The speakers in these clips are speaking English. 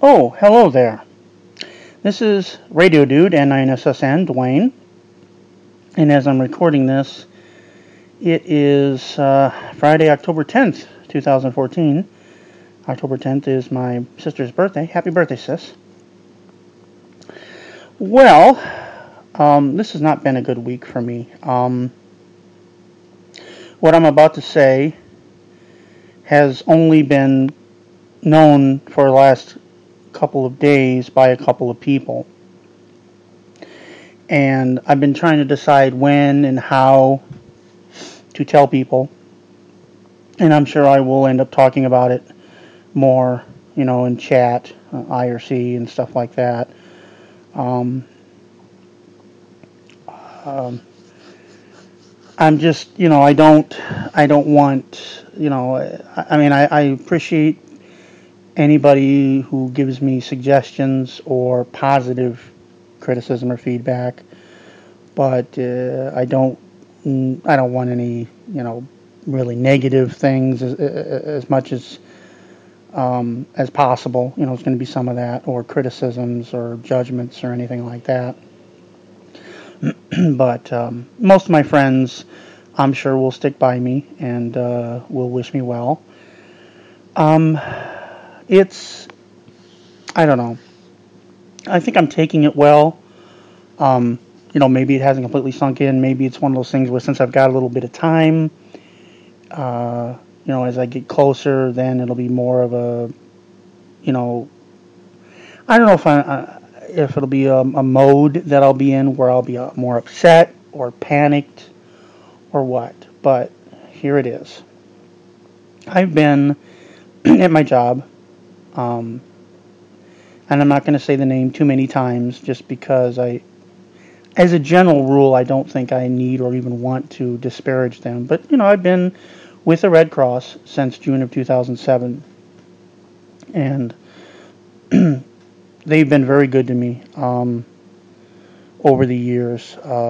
Oh, hello there. This is Radio Dude N9SSN, Dwayne. And as I'm recording this, it is Friday, October 10th, 2014. October 10th is my sister's birthday. Happy birthday, sis. Well, this has not been a good week for me. What I'm about to say has only been known for the last couple of days by a couple of people. And I've been trying to decide when and how to tell people. And I'm sure I will end up talking about it more, in chat, IRC and stuff like that. I'm just, I don't want, I appreciate anybody who gives me suggestions or positive criticism or feedback, but I don't want any, really negative things as much as possible. It's going to be some of that, or criticisms or judgments or anything like that. But most of my friends, I'm sure, will stick by me and will wish me well. I don't know. I think I'm taking it well. Maybe it hasn't completely sunk in. Maybe it's one of those things where since I've got a little bit of time, as I get closer, then it'll be more of a, I don't know if it'll be a mode that I'll be in where I'll be more upset or panicked or what. But here it is. I've been at my job, and I'm not going to say the name too many times just because as a general rule, I don't think I need or even want to disparage them. But, I've been with the Red Cross since June of 2007. And they've been very good to me over the years.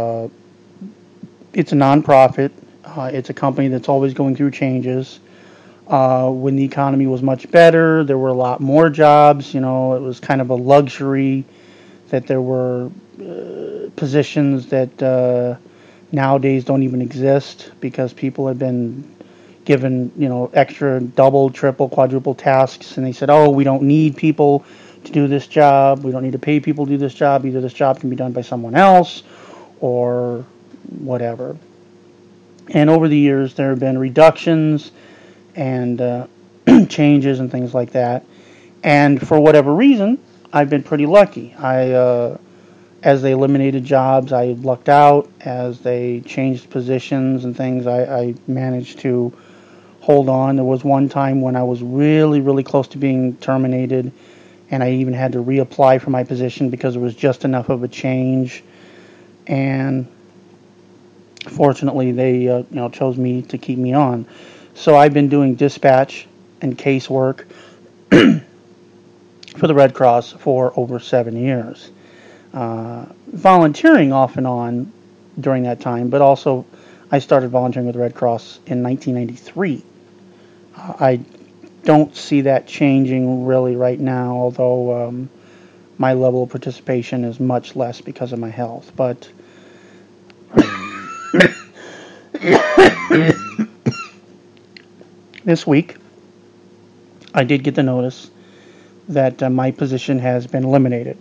It's a nonprofit. It's a company that's always going through changes. When the economy was much better, there were a lot more jobs. It was kind of a luxury that there were positions that nowadays don't even exist because people have been given, extra double, triple, quadruple tasks, and they said, oh, we don't need people to do this job. We don't need to pay people to do this job. Either this job can be done by someone else or whatever. And over the years, there have been reductions and changes and things like that. And for whatever reason, I've been pretty lucky. As they eliminated jobs, I lucked out. As they changed positions and things, I managed to hold on. There was one time when I was really, really close to being terminated, and I even had to reapply for my position because there was just enough of a change. And fortunately, they chose me to keep me on. So I've been doing dispatch and casework for the Red Cross for over 7 years. Volunteering off and on during that time, but also I started volunteering with the Red Cross in 1993. I don't see that changing really right now, although my level of participation is much less because of my health. But this week, I did get the notice that my position has been eliminated.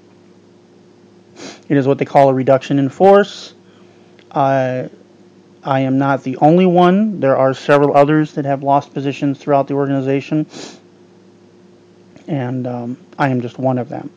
It is what they call a reduction in force. I am not the only one. There are several others that have lost positions throughout the organization, and I am just one of them.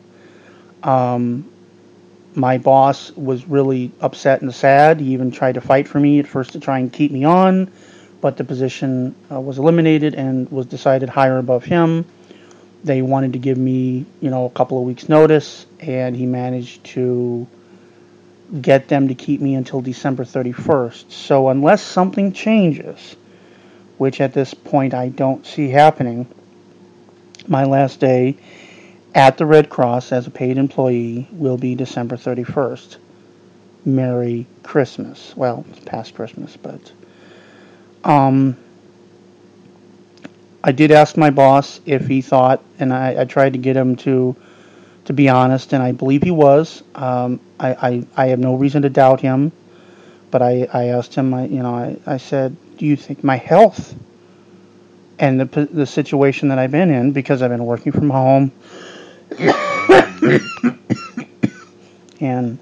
My boss was really upset and sad. He even tried to fight for me at first to try and keep me on, but the position was eliminated and was decided higher above him. They wanted to give me, a couple of weeks' notice, and he managed to get them to keep me until December 31st. So unless something changes, which at this point I don't see happening, my last day at the Red Cross as a paid employee will be December 31st. Merry Christmas. Well, it's past Christmas, but I did ask my boss if he thought, and I tried to get him to be honest, and I believe he was. I have no reason to doubt him, but I asked him, I said, do you think my health and the situation that I've been in, because I've been working from home and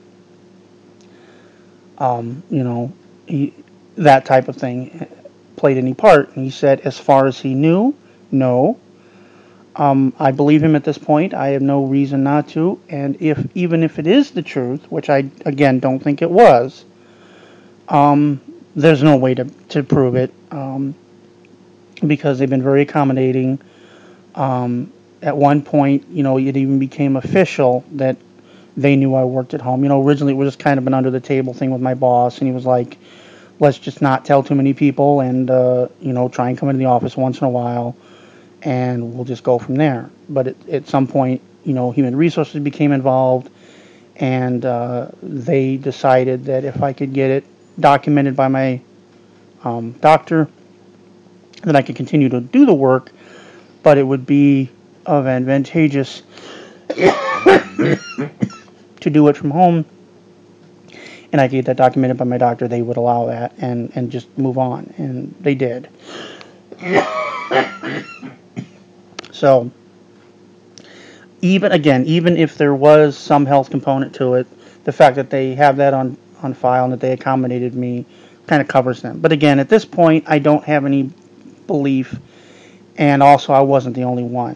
you know, that type of thing played any part? And he said, as far as he knew, no. I believe him at this point. I have no reason not to. And even if it is the truth, which I again don't think it was, there's no way to prove it, because they've been very accommodating. At one point, it even became official that they knew I worked at home. Originally it was just kind of an under the table thing with my boss, and he was like, let's just not tell too many people, and try and come into the office once in a while, and we'll just go from there. But at some point, human resources became involved, and they decided that if I could get it documented by my doctor, that I could continue to do the work, but it would be of advantageous to do it from home, and I could get that documented by my doctor. They would allow that and just move on, and they did. So even if there was some health component to it, the fact that they have that on file and that they accommodated me kind of covers them. But again, at this point, I don't have any belief, and also I wasn't the only one.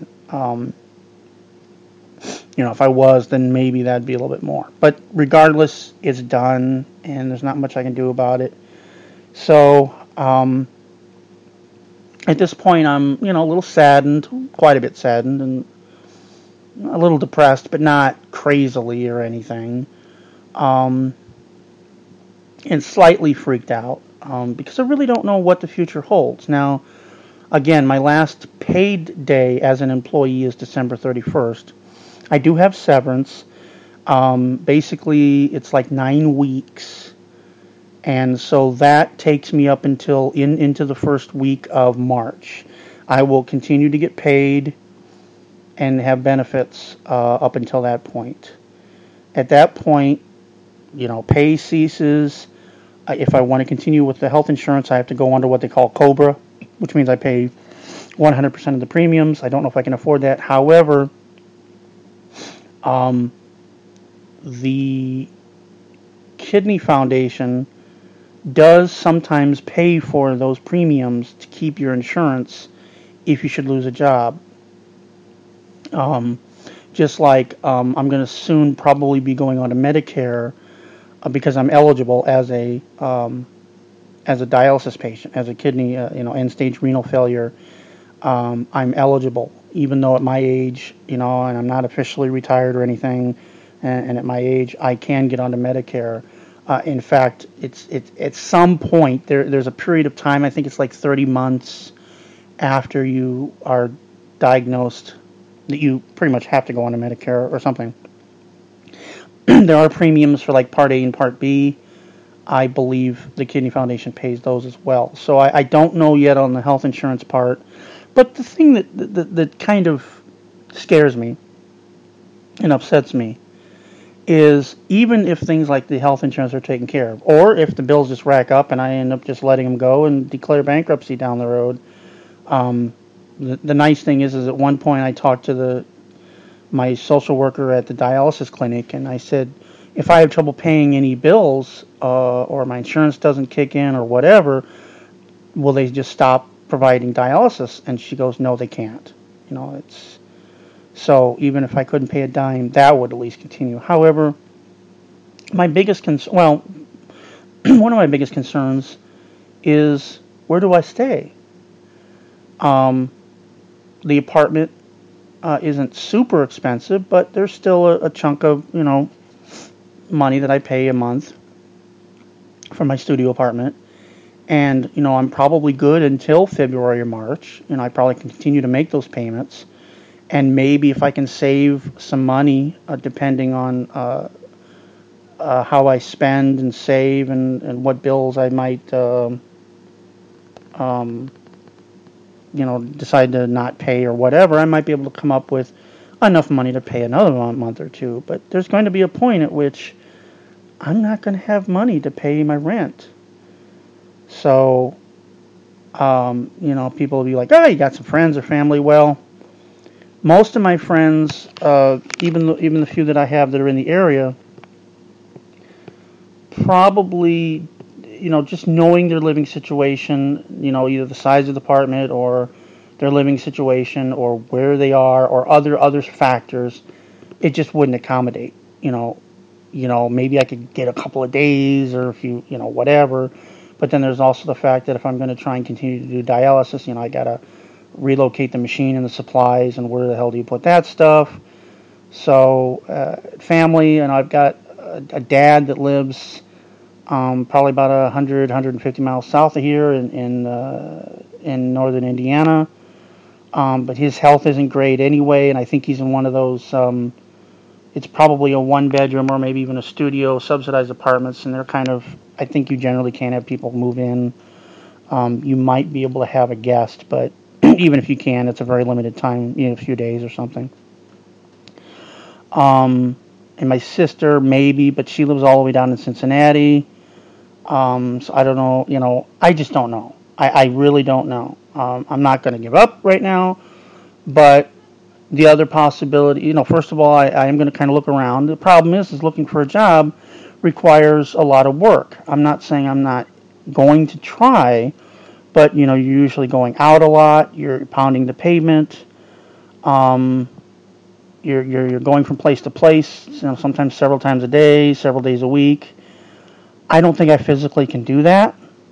If I was, then maybe that'd be a little bit more. But regardless, it's done, and there's not much I can do about it. So at this point, I'm a little saddened, quite a bit saddened, and a little depressed, but not crazily or anything. And slightly freaked out, because I really don't know what the future holds. Now, again, my last paid day as an employee is December 31st. I do have severance. Basically, it's like 9 weeks. And so that takes me up until into the first week of March. I will continue to get paid and have benefits up until that point. At that point, pay ceases. If I want to continue with the health insurance, I have to go under what they call COBRA, which means I pay 100% of the premiums. I don't know if I can afford that. However, the Kidney Foundation does sometimes pay for those premiums to keep your insurance if you should lose a job. Just like I'm going to soon probably be going on to Medicare, because I'm eligible as a dialysis patient, as a kidney, end-stage renal failure. I'm eligible, even though at my age, and I'm not officially retired or anything, and at my age, I can get onto Medicare. In fact, it's at some point there's a period of time. I think it's like 30 months after you are diagnosed that you pretty much have to go onto Medicare or something. There are premiums for like Part A and Part B. I believe the Kidney Foundation pays those as well. So I don't know yet on the health insurance part. But the thing that kind of scares me and upsets me is, even if things like the health insurance are taken care of, or if the bills just rack up and I end up just letting them go and declare bankruptcy down the road, the nice thing is at one point I talked to my social worker at the dialysis clinic, and I said, if I have trouble paying any bills, or my insurance doesn't kick in or whatever, will they just stop providing dialysis? And she goes, no, they can't. It's so even if I couldn't pay a dime, that would at least continue. However, my biggest one of my biggest concerns is, where do I stay? The apartment isn't super expensive, but there's still a chunk of money that I pay a month for my studio apartment. And I'm probably good until February or March. I probably can continue to make those payments, and maybe if I can save some money, depending on how I spend and save, and what bills I might decide to not pay or whatever, I might be able to come up with enough money to pay another month or two. But there's going to be a point at which I'm not going to have money to pay my rent. So, people will be like, oh, you got some friends or family. Well, most of my friends, even the few that I have that are in the area, probably, just knowing their living situation, either the size of the apartment or their living situation or where they are or other factors, it just wouldn't accommodate. Maybe I could get a couple of days or a few, whatever. But then there's also the fact that if I'm going to try and continue to do dialysis, I got to relocate the machine and the supplies, and where the hell do you put that stuff? So family, and I've got a dad that lives probably about 150 miles south of here in northern Indiana. But his health isn't great anyway, and I think he's in one of those, it's probably a one-bedroom or maybe even a studio subsidized apartments, and they're kind of, I think you generally can't have people move in. You might be able to have a guest, but even if you can, it's a very limited time, a few days or something. And my sister, maybe, but she lives all the way down in Cincinnati. So I don't know, I just don't know. I really don't know. I'm not going to give up right now, but the other possibility, first of all, I am going to kind of look around. The problem is looking for a job requires a lot of work. I'm not saying I'm not going to try, but, you're usually going out a lot. You're pounding the pavement. You're going from place to place, sometimes several times a day, several days a week. I don't think I physically can do that.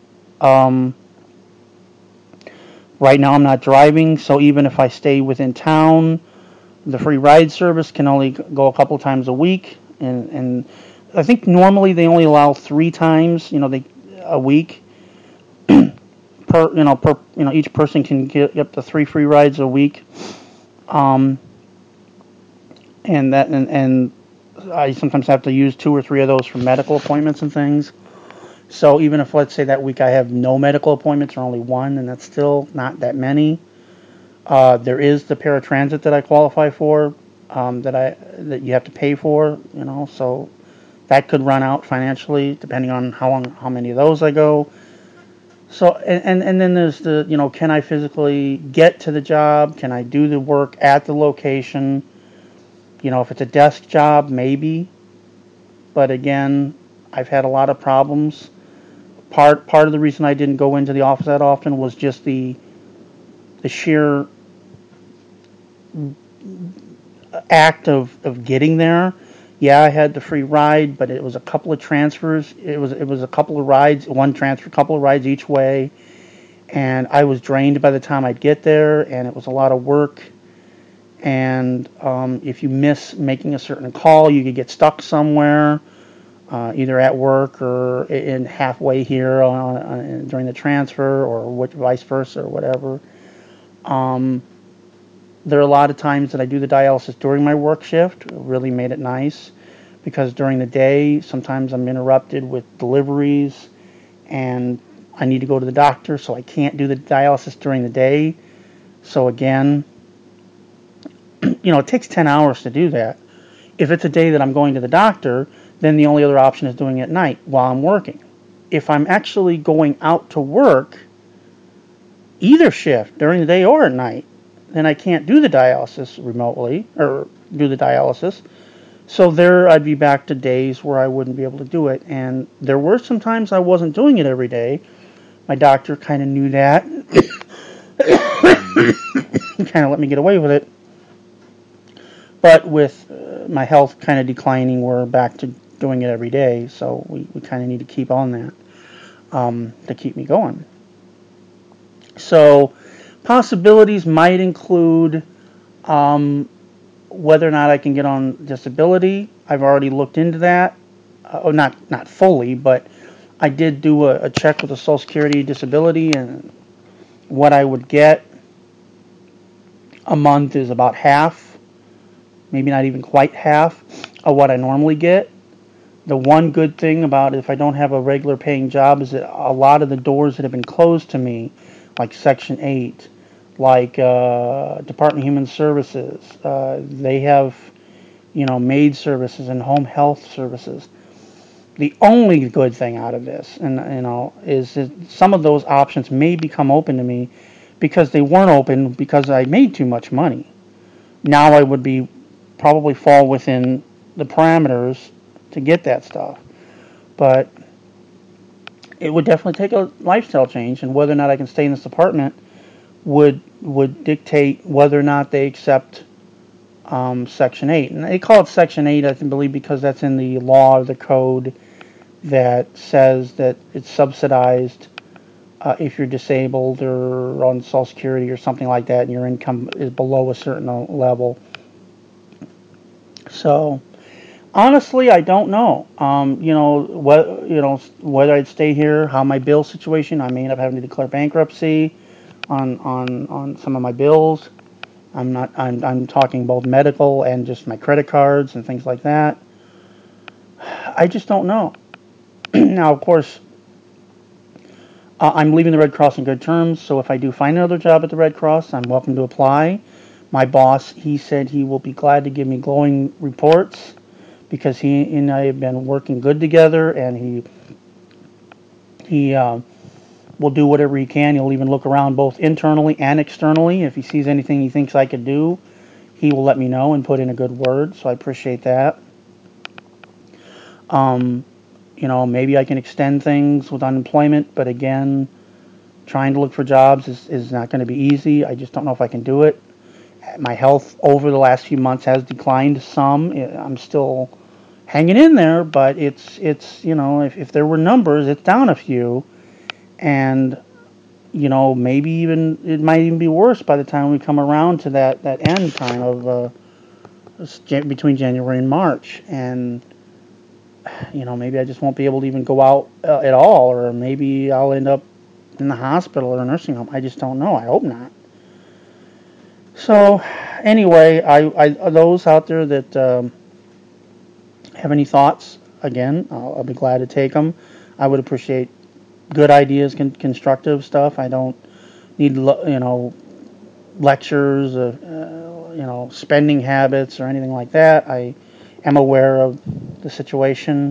Right now I'm not driving, so even if I stay within town, the free ride service can only go a couple times a week, and I think normally they only allow 3 times, a week. Each person can get up to 3 free rides a week. And I sometimes have to use 2 or 3 of those for medical appointments and things. So even if, let's say, that week I have no medical appointments or only 1, and that's still not that many. There is the paratransit that I qualify for, that you have to pay for, so that could run out financially depending on how many of those I go. So and then there's the, can I physically get to the job? Can I do the work at the location? If it's a desk job, maybe. But again, I've had a lot of problems. Part of the reason I didn't go into the office that often was just the sheer act of getting there. Yeah, I had the free ride, but it was a couple of transfers. It was a couple of rides, one transfer, couple of rides each way, and I was drained by the time I'd get there, and it was a lot of work. And if you miss making a certain call, you could get stuck somewhere, either at work or in halfway here during the transfer, or vice versa, or whatever. There are a lot of times that I do the dialysis during my work shift. It really made it nice, because during the day, sometimes I'm interrupted with deliveries, and I need to go to the doctor, so I can't do the dialysis during the day. So again, it takes 10 hours to do that. If it's a day that I'm going to the doctor, then the only other option is doing it at night while I'm working. If I'm actually going out to work, either shift, during the day or at night, then I can't do the dialysis remotely, or do the dialysis. So there I'd be back to days where I wouldn't be able to do it. And there were some times I wasn't doing it every day. My doctor kind of knew that. Kind of let me get away with it. But with my health kind of declining, we're back to doing it every day. So we kind of need to keep on that to keep me going. So possibilities might include whether or not I can get on disability. I've already looked into that. Not fully, but I did do a check with the Social Security disability, and what I would get a month is about half, maybe not even quite half, of what I normally get. The one good thing about it, if I don't have a regular paying job, is that a lot of the doors that have been closed to me, like Section 8, like Department of Human Services. They have, maid services and home health services. The only good thing out of this, and is that some of those options may become open to me because they weren't open because I made too much money. Now I would be probably fall within the parameters to get that stuff, but it would definitely take a lifestyle change, and whether or not I can stay in this apartment would dictate whether or not they accept Section 8. And they call it Section 8, I believe, because that's in the law or the code that says that it's subsidized if you're disabled or on Social Security or something like that, and your income is below a certain level. So, honestly, I don't know. Whether I'd stay here, how my bill situation. I may end up having to declare bankruptcy on some of my bills. I'm talking both medical and just my credit cards and things like that. I just don't know. Now, of course, I'm leaving the Red Cross in good terms, so if I do find another job at the Red Cross, I'm welcome to apply. My boss, he said he will be glad to give me glowing reports because he and I have been working good together, and he will do whatever he can. He'll even look around both internally and externally. If he sees anything he thinks I could do, he will let me know and put in a good word, so I appreciate that. Maybe I can extend things with unemployment, but again, trying to look for jobs is not going to be easy. I just don't know if I can do it. My health over the last few months has declined some. I'm still hanging in there, but it's if there were numbers, it's down a few, and maybe even it might even be worse by the time we come around to that end time of between January and March, and maybe I just won't be able to even go out at all, or maybe I'll end up in the hospital or a nursing home. I just don't know. I hope not. So, anyway, I those out there that have any thoughts, again, I'll be glad to take them. I would appreciate good ideas, constructive stuff. I don't need lectures, spending habits or anything like that. I am aware of the situation,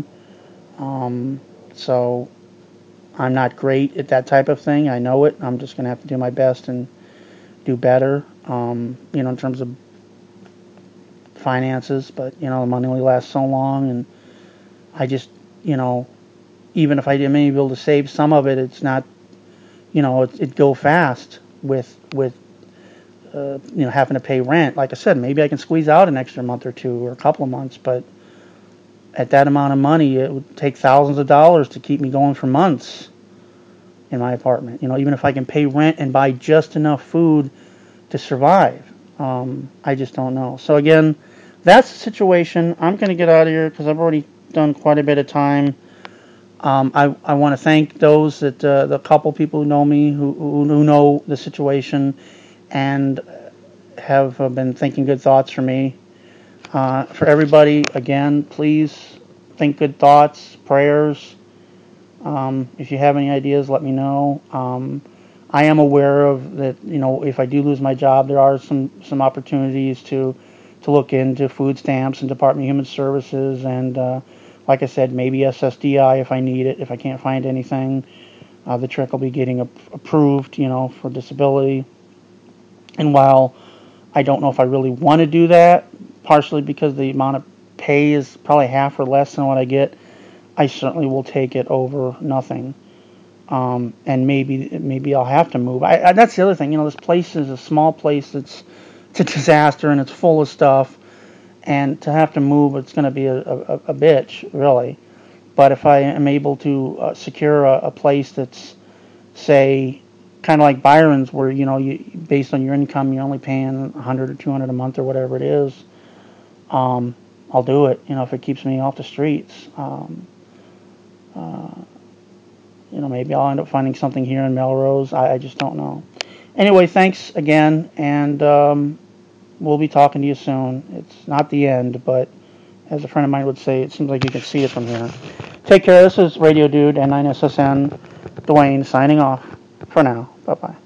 so I'm not great at that type of thing. I know it. I'm just going to have to do my best and do better, in terms of finances, but, the money only lasts so long, and I just, even if I am able to save some of it, it's not, it'd go fast with having to pay rent. Like I said, maybe I can squeeze out an extra month or two or a couple of months, but at that amount of money, it would take thousands of dollars to keep me going for months in my apartment. Even if I can pay rent and buy just enough food to survive, I just don't know. So again, that's the situation. I'm going to get out of here because I've already done quite a bit of time. I want to thank those that the couple people who know me, who know the situation, and have been thinking good thoughts for me. For everybody, again, please think good thoughts, prayers. If you have any ideas, let me know. I am aware of that. If I do lose my job, there are some opportunities to look into food stamps and Department of Human Services, and like I said, maybe SSDI if I need it. If I can't find anything, the trick will be getting approved, for disability. And while I don't know if I really want to do that, partially because the amount of pay is probably half or less than what I get, I certainly will take it over nothing. And maybe I'll have to move. That's the other thing. This place is a small place. It's a disaster, and it's full of stuff. And to have to move, it's going to be a bitch, really. But if I am able to secure a place that's, say, kind of like Byron's, where you based on your income, you're only paying $100 or $200 a month or whatever it is, I'll do it. If it keeps me off the streets. Maybe I'll end up finding something here in Melrose. I just don't know. Anyway, thanks again, and we'll be talking to you soon. It's not the end, but as a friend of mine would say, it seems like you can see it from here. Take care. This is Radio Dude and 9SSN Dwayne signing off for now. Bye-bye.